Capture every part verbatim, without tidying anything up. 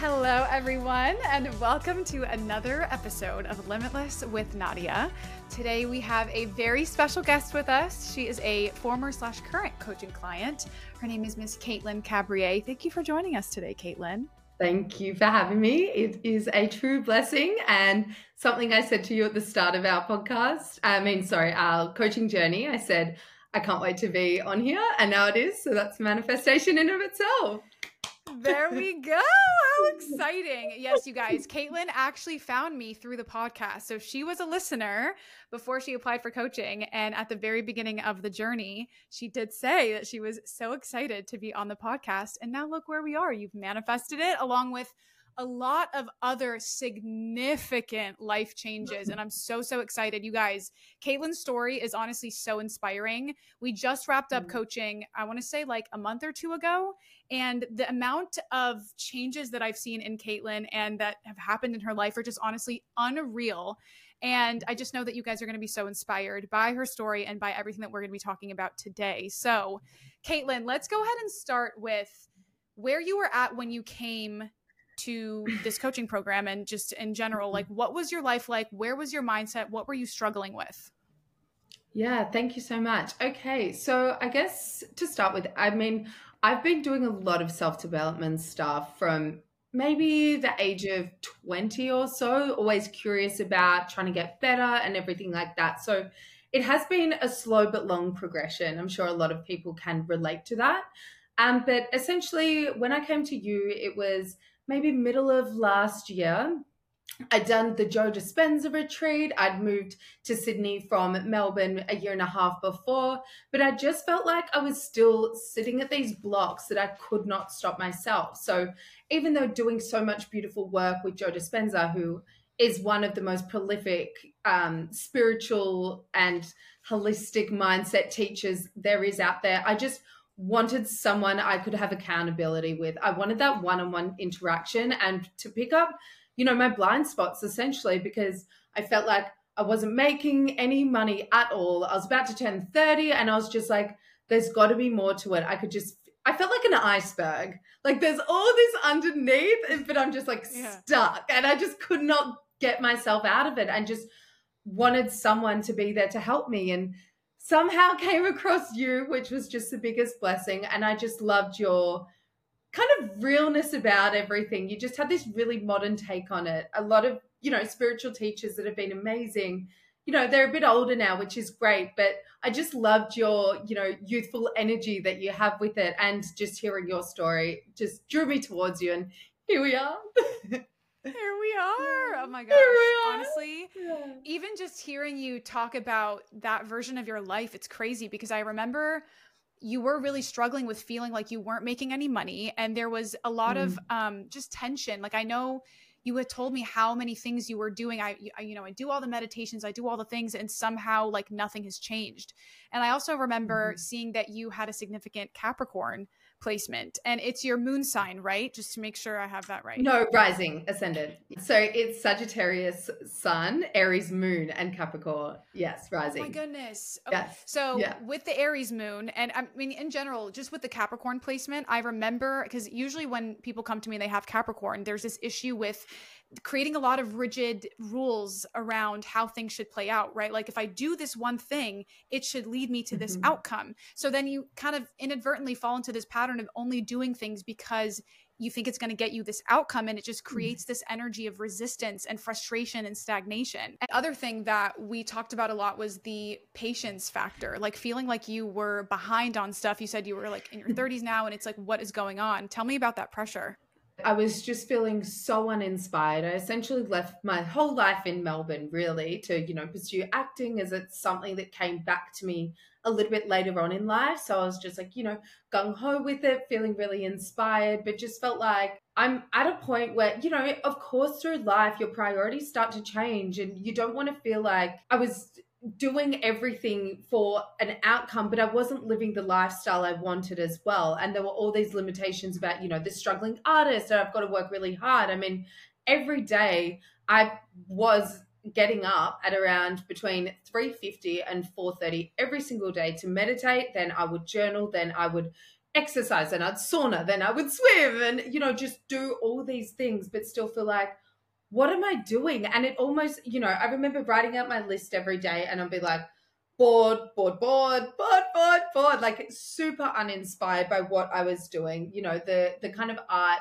Hello, everyone, and welcome to another episode of Limitless with Nadia. Today, we have a very special guest with us. She is a former slash current coaching client. Her name is Miss Caitlin Cabrier. Thank you for joining us today, Caitlin. Thank you for having me. It is a true blessing and something I said to you at the start of our podcast. I mean, sorry, our coaching journey. I said, I can't wait to be on here. And now it is. So that's manifestation in of itself. There we go. How exciting. Yes, you guys, Caitlin actually found me through the podcast. So she was a listener before she applied for coaching. And at the very beginning of the journey, she did say that she was so excited to be on the podcast. And now look where we are. You've manifested it along with a lot of other significant life changes. And I'm so, so excited. You guys, Caitlin's story is honestly so inspiring. We just wrapped up coaching, I want to say like a month or two ago. And the amount of changes that I've seen in Caitlin and that have happened in her life are just honestly unreal. And I just know that you guys are going to be so inspired by her story and by everything that we're going to be talking about today. So, Caitlin, let's go ahead and start with where you were at when you came to this coaching program and just in general. Like, what was your life like? Where was your mindset? What were you struggling with? Yeah, thank you so much. Okay, so I guess to start with, I mean, I've been doing a lot of self-development stuff from maybe the age of twenty or so, always curious about trying to get better and everything like that. So it has been a slow but long progression. I'm sure a lot of people can relate to that. Um, but essentially, when I came to you, it was maybe middle of last year. I'd done the Joe Dispenza retreat. I'd moved to Sydney from Melbourne a year and a half before, but I just felt like I was still sitting at these blocks that I could not stop myself. So even though doing so much beautiful work with Joe Dispenza, who is one of the most prolific um, spiritual and holistic mindset teachers there is out there, I just wanted someone I could have accountability with. I wanted that one-on-one interaction and to pick up, you know, my blind spots essentially, because I felt like I wasn't making any money at all. I was about to turn thirty and I was just like, there's got to be more to it. I could just, I felt like an iceberg. Like there's all this underneath, but I'm just like yeah. stuck and I just could not get myself out of it and just wanted someone to be there to help me. And somehow came across you, which was just the biggest blessing. And I just loved your kind of realness about everything. You just had this really modern take on it. A lot of, you know, spiritual teachers that have been amazing, you know, they're a bit older now, which is great. But I just loved your, you know, youthful energy that you have with it. And just hearing your story just drew me towards you. And here we are. Here we are. Oh my gosh. Honestly, yeah. Even just hearing you talk about that version of your life, it's crazy because I remember you were really struggling with feeling like you weren't making any money. And there was a lot mm. of um, just tension. Like I know you had told me how many things you were doing. I, I, you know, I do all the meditations, I do all the things, and somehow like nothing has changed. And I also remember mm. seeing that you had a significant Capricorn placement and it's your moon sign, right? Just to make sure I have that right. No, rising, ascendant. So it's Sagittarius sun, Aries moon, and Capricorn. Yes, rising. Oh my goodness. Okay. Yes. So yeah. with the Aries moon, and I mean, in general, just with the Capricorn placement, I remember, because usually when people come to me, they have Capricorn, there's this issue with creating a lot of rigid rules around how things should play out, right? Like if I do this one thing, it should lead me to this mm-hmm. outcome. So then you kind of inadvertently fall into this pattern of only doing things because you think it's going to get you this outcome. And it just creates this energy of resistance and frustration and stagnation. And other thing that we talked about a lot was the patience factor, like feeling like you were behind on stuff. You said you were like in your thirties now, and it's like, what is going on? Tell me about that pressure. I was just feeling so uninspired. I essentially left my whole life in Melbourne really to, you know, pursue acting as it's something that came back to me a little bit later on in life. So I was just like, you know, gung-ho with it, feeling really inspired, but just felt like I'm at a point where, you know, of course through life, your priorities start to change and you don't want to feel like I was doing everything for an outcome, but I wasn't living the lifestyle I wanted as well. And there were all these limitations about, you know, the struggling artist and I've got to work really hard. I mean, every day I was getting up at around between three fifty and four thirty every single day to meditate. Then I would journal. Then I would exercise, and I'd sauna, then I would swim, and, you know, just do all these things, but still feel like, what am I doing? And it almost, you know, I remember writing out my list every day and I'd be like, bored, bored, bored, bored, bored, bored, like super uninspired by what I was doing. You know, the the kind of art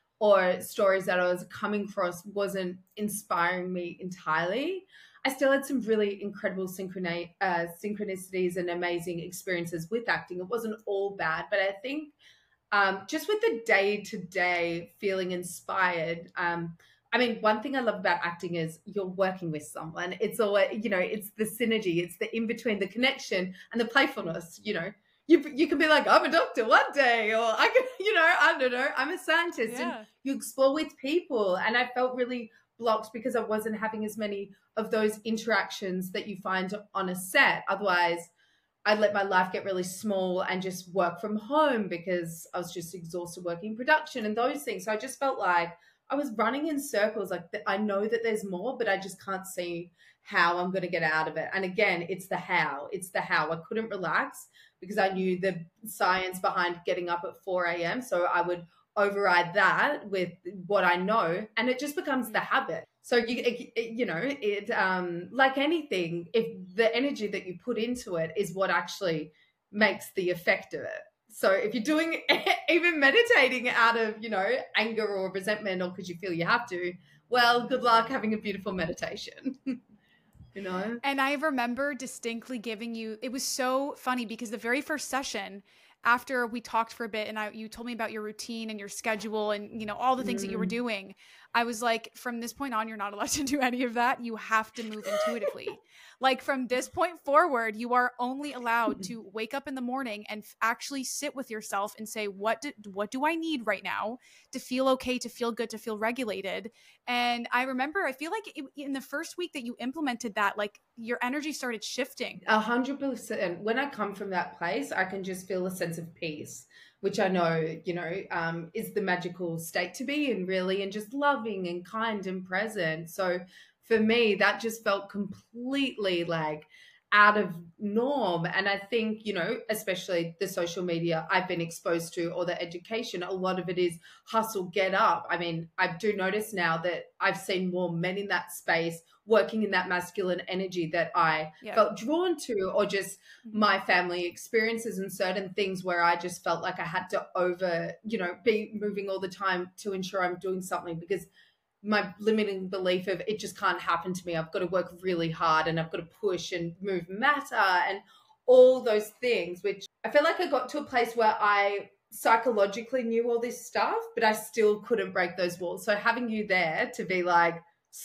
or stories that I was coming across wasn't inspiring me entirely. I still had some really incredible synchroni- uh, synchronicities and amazing experiences with acting. It wasn't all bad, but I think um, just with the day-to-day feeling inspired, um, I mean, one thing I love about acting is you're working with someone. It's always, you know, it's the synergy, it's the in-between, the connection and the playfulness, you know. You, you can be like, I'm a doctor one day, or I can, you know, I don't know, I'm a scientist. Yeah. And you explore with people. And I felt really blocked because I wasn't having as many of those interactions that you find on a set. Otherwise, I'd let my life get really small and just work from home because I was just exhausted working in production and those things. So I just felt like I was running in circles. Like, I know that there's more, but I just can't see how I'm going to get out of it. And again, it's the how. It's the how. I couldn't relax because I knew the science behind getting up at four a.m. So I would override that with what I know, and it just becomes the habit. So you it, you know it um like anything, if the energy that you put into it is what actually makes the effect of it. So if you're doing even meditating out of, you know, anger or resentment, or because you feel you have to, well, good luck having a beautiful meditation. You know? And I remember distinctly giving you, it was so funny because the very first session, after we talked for a bit and I, you told me about your routine and your schedule and, you know, all the things mm. that you were doing, I was like, from this point on, you're not allowed to do any of that. You have to move intuitively. Like, from this point forward, you are only allowed to wake up in the morning and f- actually sit with yourself and say, what do, what do I need right now to feel okay, to feel good, to feel regulated? And I remember, I feel like it, in the first week that you implemented that, like, your energy started shifting. A hundred percent. When I come from that place, I can just feel a sense of peace, which I know, you know, um, is the magical state to be in, really, and just loving and kind and present. So for me, that just felt completely like out of norm. And I think, you know, especially the social media I've been exposed to, or the education, a lot of it is hustle, get up. I mean, I do notice now that I've seen more men in that space working in that masculine energy that I yeah. felt drawn to, or just mm-hmm. my family experiences and certain things where I just felt like I had to over, you know, be moving all the time to ensure I'm doing something, because my limiting belief of it just can't happen to me. I've got to work really hard and I've got to push and move matter and all those things, which I feel like I got to a place where I psychologically knew all this stuff, but I still couldn't break those walls. So having you there to be like,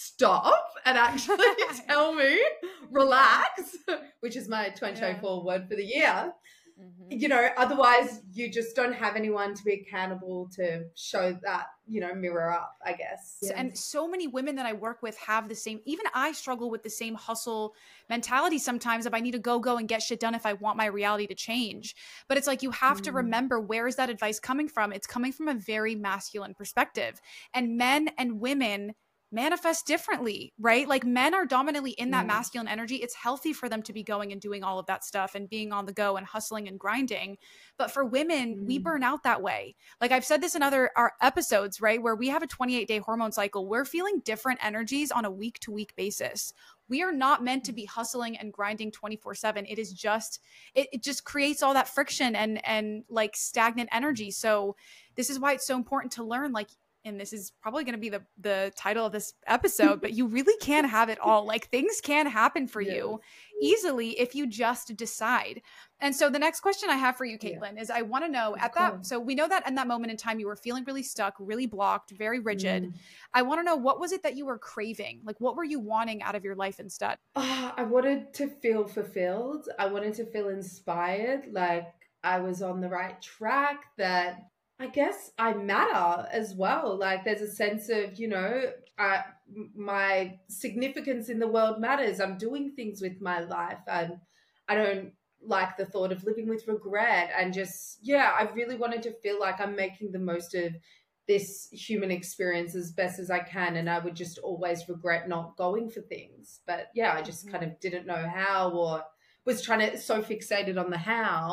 stop and actually tell me, relax, which is my twenty twenty-four yeah. word for the year. Mm-hmm. You know, otherwise you just don't have anyone to be accountable to show that, you know, mirror up, I guess. Yeah. And so many women that I work with have the same, even I struggle with the same hustle mentality sometimes, if I need to go, go and get shit done if I want my reality to change. But it's like, you have mm. to remember, where is that advice coming from? It's coming from a very masculine perspective, and men and women manifest differently, right? Like, men are dominantly in that mm. masculine energy. It's healthy for them to be going and doing all of that stuff and being on the go and hustling and grinding. But for women, mm. we burn out that way. Like, I've said this in other our episodes, right? Where we have a twenty-eight day hormone cycle. We're feeling different energies on a week to week basis. We are not meant to be hustling and grinding twenty-four seven. It is just, it, it just creates all that friction and, and like stagnant energy. So this is why it's so important to learn, like, and this is probably going to be the, the title of this episode, but you really can have it all. Like, things can happen for yeah. you easily if you just decide. And so the next question I have for you, Caitlin, yeah. is I want to know at cool. that, so we know that in that moment in time, you were feeling really stuck, really blocked, very rigid. Mm. I want to know, what was it that you were craving? Like, what were you wanting out of your life instead? Oh, I wanted to feel fulfilled. I wanted to feel inspired. Like, I was on the right track, that I guess I matter as well. Like, there's a sense of, you know, uh, my significance in the world matters. I'm doing things with my life, and I don't like the thought of living with regret. And just, yeah, I really wanted to feel like I'm making the most of this human experience as best as I can. And I would just always regret not going for things. But yeah, I just mm-hmm. kind of didn't know how, or was trying to so fixated on the how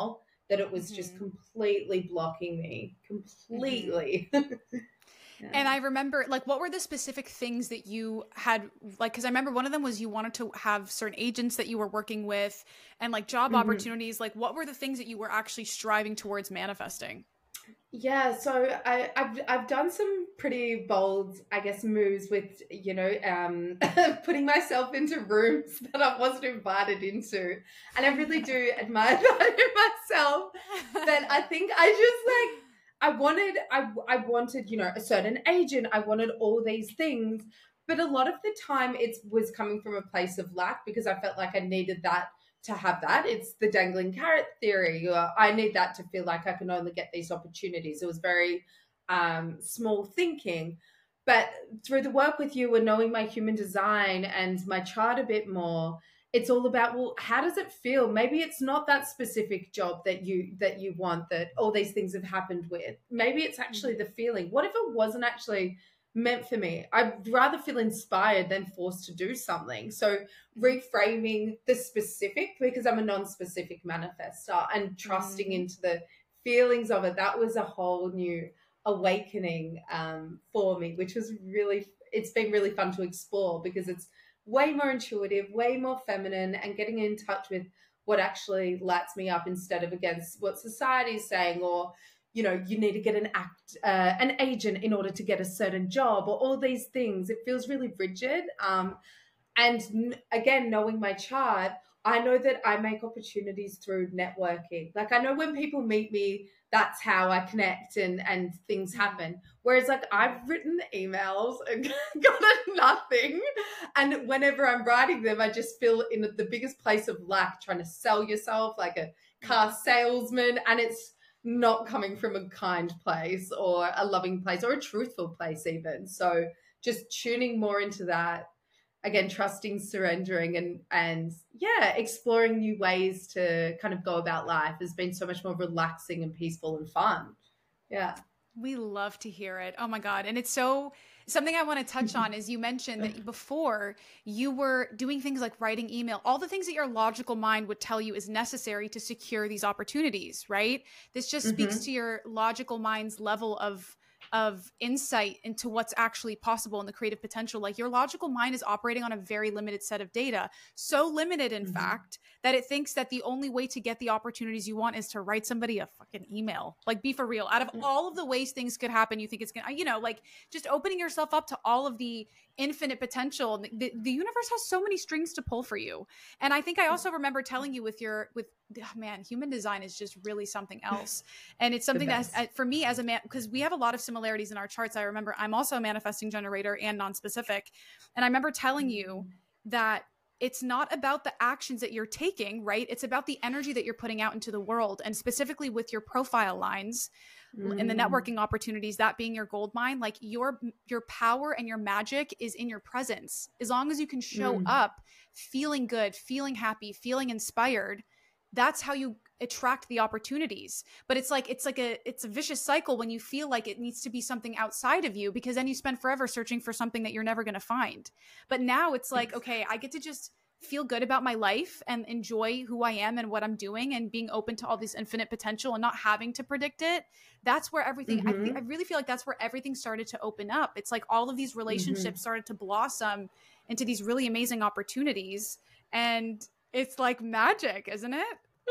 that it was Mm-hmm. just completely blocking me, completely. Mm-hmm. Yeah. And I remember, like, what were the specific things that you had, like, because I remember one of them was you wanted to have certain agents that you were working with and like job mm-hmm. opportunities. Like, what were the things that you were actually striving towards manifesting? Yeah, so I, I've I've done some pretty bold, I guess, moves with, you know, um, putting myself into rooms that I wasn't invited into, and I really do admire that in myself. But I think I just like I wanted I I wanted you know a certain agent. I wanted all these things, but a lot of the time it was coming from a place of lack because I felt like I needed that to have that. It's the dangling carrot theory. I need that to feel like I can only get these opportunities. It was very um, small thinking. But through the work with you and knowing my human design and my chart a bit more, it's all about, well, how does it feel? Maybe it's not that specific job that you that you want, that all these things have happened with. Maybe it's actually the feeling. What if it wasn't actually meant for me? I'd rather feel inspired than forced to do something. So reframing the specific, because I'm a non-specific manifestor, and trusting mm. into the feelings of it, that was a whole new awakening um, for me, which was really, it's been really fun to explore because it's way more intuitive, way more feminine, and getting in touch with what actually lights me up instead of against what society is saying, or you know, you need to get an act, uh, an agent in order to get a certain job, or all these things. It feels really rigid. Um, and n- again, knowing my chart, I know that I make opportunities through networking. Like I know when people meet me, that's how I connect and, and things happen. Whereas like I've written emails and got nothing. And whenever I'm writing them, I just feel in the biggest place of lack, trying to sell yourself like a car salesman. And it's not coming from a kind place or a loving place or a truthful place even. So just tuning more into that, again, trusting, surrendering, and and yeah, exploring new ways to kind of go about life has been so much more relaxing and peaceful and fun. Yeah. We love to hear it. Oh my God. And it's so, something I want to touch on is you mentioned that before you were doing things like writing email, all the things that your logical mind would tell you is necessary to secure these opportunities, right? This just mm-hmm. speaks to your logical mind's level of of insight into what's actually possible and the creative potential. Like your logical mind is operating on a very limited set of data, so limited in mm-hmm. fact that it thinks that the only way to get the opportunities you want is to write somebody a fucking email. Like, be for real. Out of all of the ways things could happen, you think it's gonna, you know, like just opening yourself up to all of the infinite potential. The, the universe has so many strings to pull for you. And I think I also remember telling you with your, with oh man, human design is just really something else. And it's something that for me as a man, because we have a lot of similarities in our charts. I remember I'm also a manifesting generator and non-specific. And I remember telling you that it's not about the actions that you're taking, right? It's about the energy that you're putting out into the world. And specifically with your profile lines mm. and the networking opportunities, that being your gold mine, like your, your power and your magic is in your presence. As long as you can show mm. up feeling good, feeling happy, feeling inspired, that's how you attract the opportunities. But it's like, it's like a, it's a vicious cycle when you feel like it needs to be something outside of you, because then you spend forever searching for something that you're never going to find. But now it's like, okay, I get to just feel good about my life and enjoy who I am and what I'm doing and being open to all this infinite potential and not having to predict it. That's where everything, mm-hmm. I, th- I really feel like that's where everything started to open up. It's like all of these relationships mm-hmm. started to blossom into these really amazing opportunities. And it's like magic, isn't it?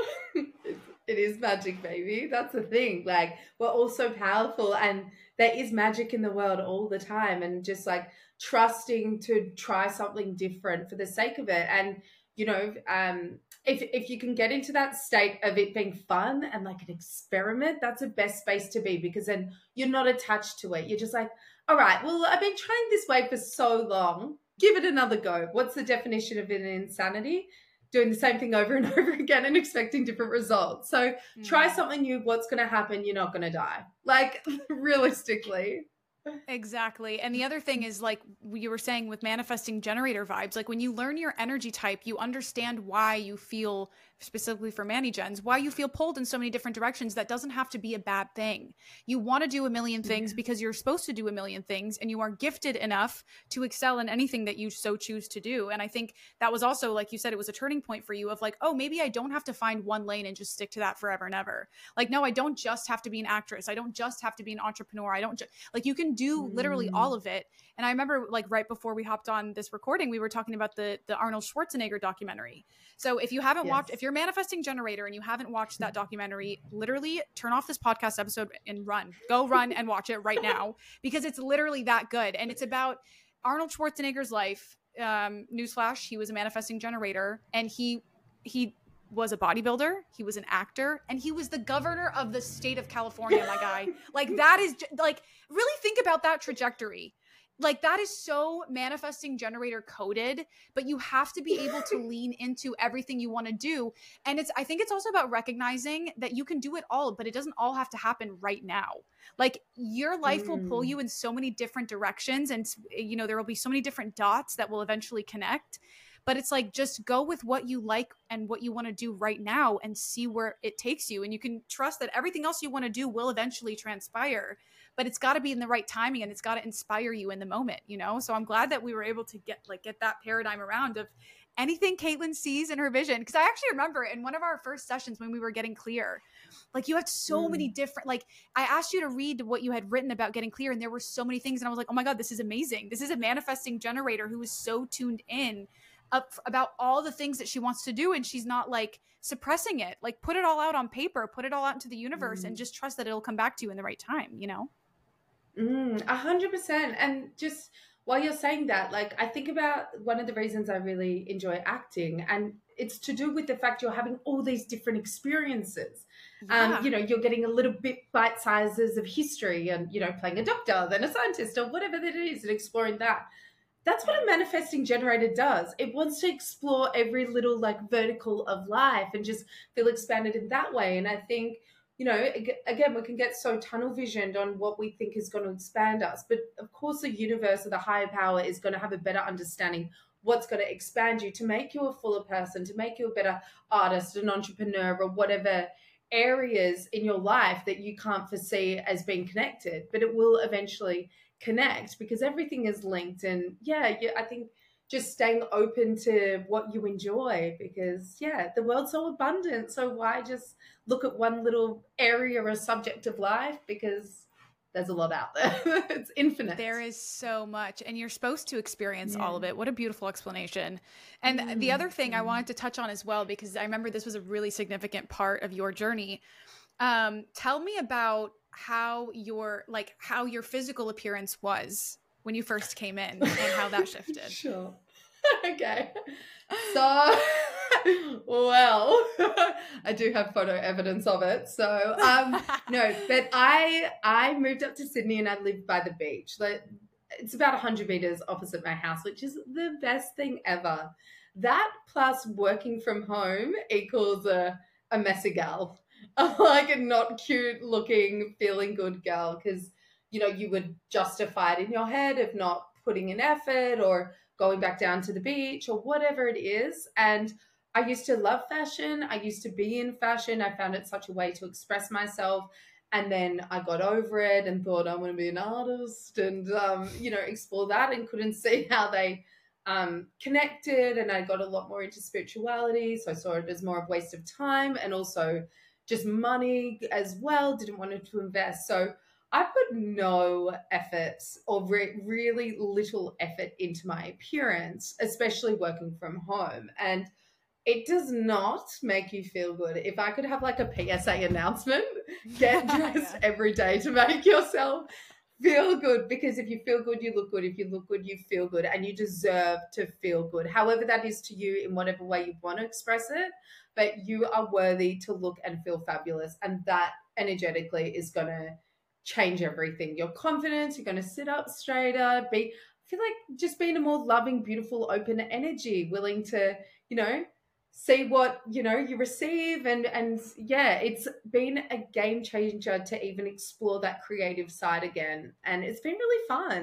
It is magic, baby. That's the thing. Like, we're all so powerful, and there is magic in the world all the time, and just like trusting to try something different for the sake of it. And you know, um if if you can get into that state of it being fun and like an experiment, that's the best space to be, because then you're not attached to it. You're just like, all right, well, I've been trying this way for so long, give it another go. What's the definition of an insanity? Doing the same thing over and over again and expecting different results. So mm. try something new. What's going to happen? You're not going to die. Like, realistically. Exactly. And the other thing is, like you were saying with manifesting generator vibes, like when you learn your energy type, you understand why you feel specifically for ManiGens, why you feel pulled in so many different directions. That doesn't have to be a bad thing. You want to do a million things yeah. because you're supposed to do a million things, and you are gifted enough to excel in anything that you so choose to do. And I think that was also, like you said, it was a turning point for you of like, oh, maybe I don't have to find one lane and just stick to that forever and ever. Like, no, I don't just have to be an actress. I don't just have to be an entrepreneur. I don't just, like, you can do mm. literally all of it. And I remember, like, right before we hopped on this recording, we were talking about the the Arnold Schwarzenegger documentary. So if you haven't yes. watched, if you're a manifesting generator and you haven't watched that documentary, literally turn off this podcast episode and run. Go run and watch it right now, because it's literally that good. And it's about Arnold Schwarzenegger's life. Um, newsflash, he was a manifesting generator, and he he was a bodybuilder, he was an actor, and he was the governor of the state of California, my guy. Like, that is, like, really think about that trajectory. Like, that is so manifesting generator coded, but you have to be able to lean into everything you want to do. And it's, I think it's also about recognizing that you can do it all, but it doesn't all have to happen right now. Like, your life mm. will pull you in so many different directions, and, you know, there will be so many different dots that will eventually connect. But it's like, just go with what you like and what you want to do right now and see where it takes you. And you can trust that everything else you want to do will eventually transpire, but it's got to be in the right timing, and it's got to inspire you in the moment, you know? So I'm glad that we were able to get like get that paradigm around of anything Caitlin sees in her vision. Because I actually remember in one of our first sessions when we were getting clear, like, you had so mm. many different, like, I asked you to read what you had written about getting clear, and there were so many things. And I was like, oh my God, this is amazing. This is a manifesting generator who is so tuned in up about all the things that she wants to do, and she's not like suppressing it. Like, put it all out on paper, put it all out into the universe, mm. and just trust that it'll come back to you in the right time, you know? Mm, a hundred percent. And just while you're saying that, like, I think about one of the reasons I really enjoy acting, and it's to do with the fact you're having all these different experiences. Yeah. Um, you know, you're getting a little bit bite sizes of history, and, you know, playing a doctor, then a scientist, or whatever that is, and exploring that. That's what a manifesting generator does. It wants to explore every little, like, vertical of life and just feel expanded in that way. And I think, you know, again, we can get so tunnel visioned on what we think is going to expand us. But of course, the universe or the higher power is going to have a better understanding what's going to expand you to make you a fuller person, to make you a better artist, an entrepreneur, or whatever areas in your life that you can't foresee as being connected. But it will eventually connect, because everything is linked. And yeah, yeah, I think just staying open to what you enjoy, because yeah, the world's so abundant. So why just look at one little area or subject of life? Because there's a lot out there. It's infinite. There is so much, and you're supposed to experience yeah. all of it. What a beautiful explanation. And mm, the other thing mm. I wanted to touch on as well, because I remember this was a really significant part of your journey. Um, tell me about how your like how your physical appearance was when you first came in, and how that shifted. Sure. Okay. So, well, I do have photo evidence of it. So, um, no, but I I moved up to Sydney, and I lived by the beach. Like, it's about one hundred meters opposite my house, which is the best thing ever. That plus working from home equals a, a messy gal. Like a not cute looking, feeling good girl, because, you know, you would justify it in your head of not putting in effort or going back down to the beach or whatever it is. And I used to love fashion. I used to be in fashion. I found it such a way to express myself. And then I got over it and thought I want to be an artist and, um, you know, explore that, and couldn't see how they um, connected. And I got a lot more into spirituality. So I saw it as more of a waste of time, and also just money as well. Didn't want to invest. So I put no effort, or re- really little effort, into my appearance, especially working from home. And it does not make you feel good. If I could have like a P S A announcement, get dressed yeah. every day to make yourself feel good. Because if you feel good, you look good. If you look good, you feel good, and you deserve to feel good. However that is to you, in whatever way you want to express it. But you are worthy to look and feel fabulous. And that energetically is going to change everything. Your confidence, you're going to sit up straighter, be, I feel like just being a more loving, beautiful, open energy, willing to, you know, see what, you know, you receive. And, and yeah, it's been a game changer to even explore that creative side again. And it's been really fun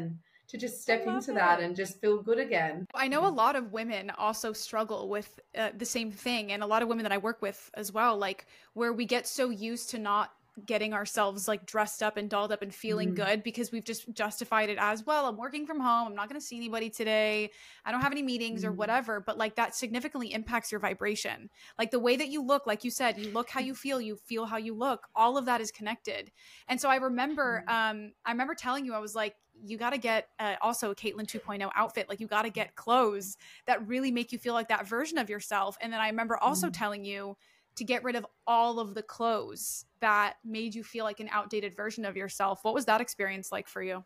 to just step into it. that and just feel good again. I know a lot of women also struggle with uh, the same thing. And a lot of women that I work with as well, like where we get so used to not getting ourselves like dressed up and dolled up and feeling mm. good because we've just justified it as, well, I'm working from home, I'm not going to see anybody today, I don't have any meetings mm. or whatever, but like that significantly impacts your vibration. Like the way that you look, like you said, you look how you feel, you feel how you look, all of that is connected. And so I remember mm. um I remember telling you, I was like, you got to get uh, also a Caitlin two point oh outfit. Like you got to get clothes that really make you feel like that version of yourself. And then I remember also mm. telling you to get rid of all of the clothes that made you feel like an outdated version of yourself. What was that experience like for you?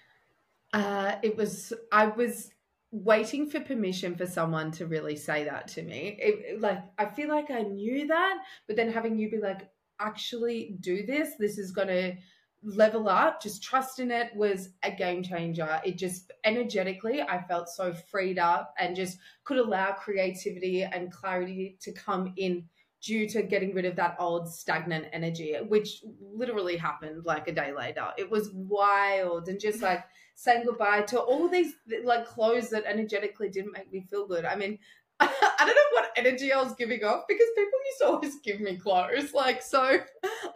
Uh, it was, I was waiting for permission for someone to really say that to me. It, it, like, I feel like I knew that, but then having you be like, actually do this, this is going to level up, just trust in it, was a game changer. It just energetically, I felt so freed up and just could allow creativity and clarity to come in due to getting rid of that old stagnant energy, which literally happened like a day later. It was wild, and just like saying goodbye to all these like clothes that energetically didn't make me feel good. I mean, I don't know what energy I was giving off, because people used to always give me clothes. Like, so I don't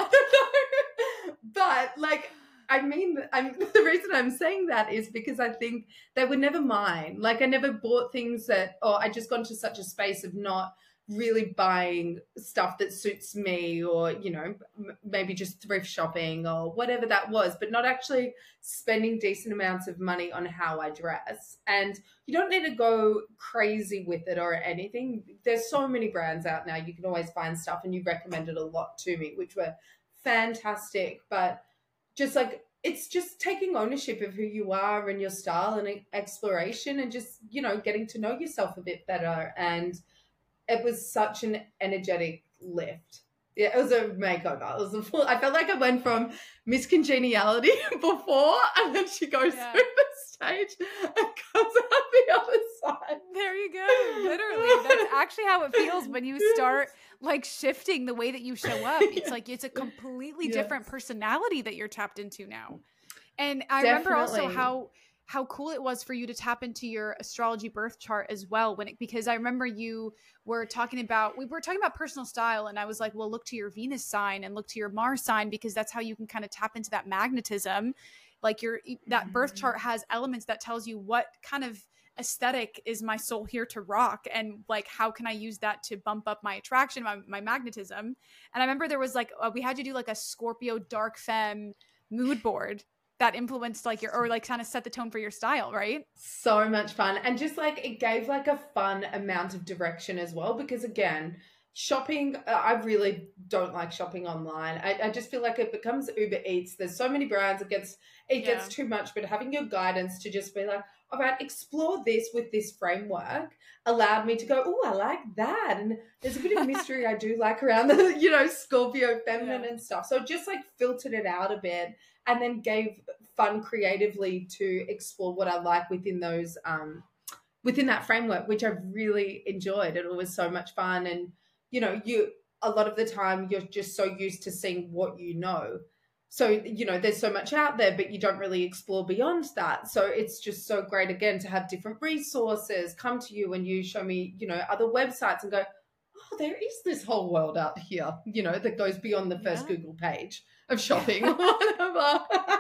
know. But like, I mean, I'm, the reason I'm saying that is because I think they were never mine. Like I never bought things that, or I just got into such a space of not really buying stuff that suits me, or, you know, m- maybe just thrift shopping or whatever that was, but not actually spending decent amounts of money on how I dress. And you don't need to go crazy with it or anything. There's so many brands out now. You can always find stuff, and you recommended a lot to me, which were fantastic. But just like, it's just taking ownership of who you are and your style and exploration, and just, you know, getting to know yourself a bit better. And it was such an energetic lift. Yeah, it was a makeover. It was a full, I felt like I went from Miss Congeniality before, and then she goes yeah. through the stage and comes out the other side. There you go. Literally. That's actually how it feels when you start like shifting the way that you show up. It's like, it's a completely yes. different personality that you're tapped into now. And I Definitely. remember also how how cool it was for you to tap into your astrology birth chart as well, when it, because I remember you were talking about, we were talking about personal style, and I was like, well, look to your Venus sign and look to your Mars sign, because that's how you can kind of tap into that magnetism. Like your, that birth chart has elements that tells you what kind of aesthetic is my soul here to rock, and like, how can I use that to bump up my attraction, my, my magnetism. And I remember there was like, uh, we had to do like a Scorpio dark femme mood board that influenced like your, or like kind of set the tone for your style, right? So much fun. And just like, it gave like a fun amount of direction as well, because again, shopping, I really don't like shopping online. I, I just feel like it becomes Uber Eats. There's so many brands, it gets, it gets yeah. too much, but having your guidance to just be like, all right, explore this with this framework allowed me to go, oh, I like that. And there's a bit of mystery I do like around the, you know, Scorpio feminine yeah. and stuff. So just like filtered it out a bit, and then gave fun creatively to explore what I like within those, um, within that framework, which I've really enjoyed. It was so much fun. And, you know, you, a lot of the time you're just so used to seeing what you know. So, you know, there's so much out there, but you don't really explore beyond that. So it's just so great, again, to have different resources come to you, and you show me, you know, other websites and go, oh, there is this whole world out here, you know, that goes beyond the first yeah. Google page of shopping or whatever.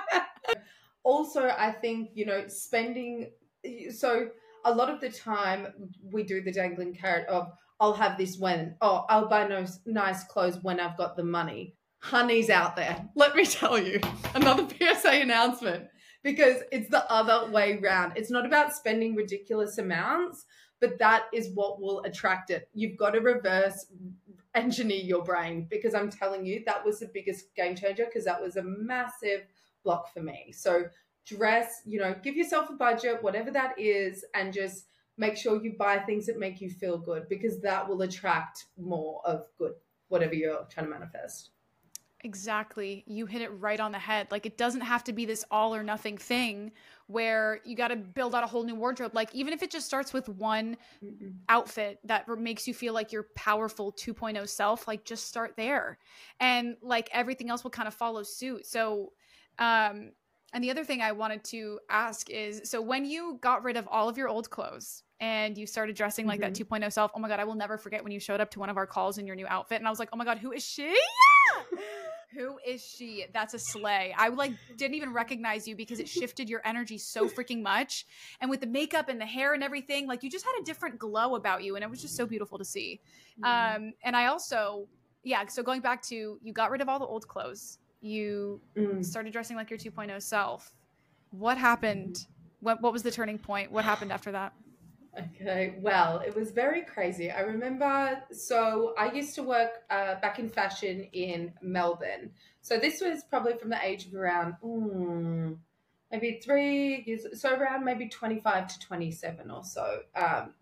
Also, I think, you know, spending, so a lot of the time we do the dangling carrot of, I'll have this when, oh, I'll buy no, nice clothes when I've got the money. Honey's out there. Let me tell you, another P S A announcement, because it's the other way round. It's not about spending ridiculous amounts, but that is what will attract it. You've got to reverse engineer your brain, because I'm telling you, that was the biggest game changer, because that was a massive block for me. So dress, you know, give yourself a budget, whatever that is, and just make sure you buy things that make you feel good, because that will attract more of good, whatever you're trying to manifest. Exactly. You hit it right on the head. Like, it doesn't have to be this all or nothing thing where you got to build out a whole new wardrobe. Like, even if it just starts with one Mm-mm. outfit that makes you feel like your powerful two point oh self, like, just start there. And like, everything else will kind of follow suit. So, um, And the other thing I wanted to ask is, so when you got rid of all of your old clothes and you started dressing like mm-hmm. that two point oh self, oh my God, I will never forget when you showed up to one of our calls in your new outfit. And I was like, oh my God, who is she? Yeah! Who is she? That's a slay. I like didn't even recognize you because it shifted your energy so freaking much. And with the makeup and the hair and everything, like you just had a different glow about you. And it was just so beautiful to see. Mm-hmm. Um, and I also, yeah, so going back to, you got rid of all the old clothes. You mm. started dressing like your two point oh self. What happened? What what was the turning point? What happened after that? Okay, well, it was very crazy. I remember, so I used to work uh, back in fashion in Melbourne. So this was probably from the age of around, mm, maybe three years, so around maybe twenty-five to twenty-seven or so. Um,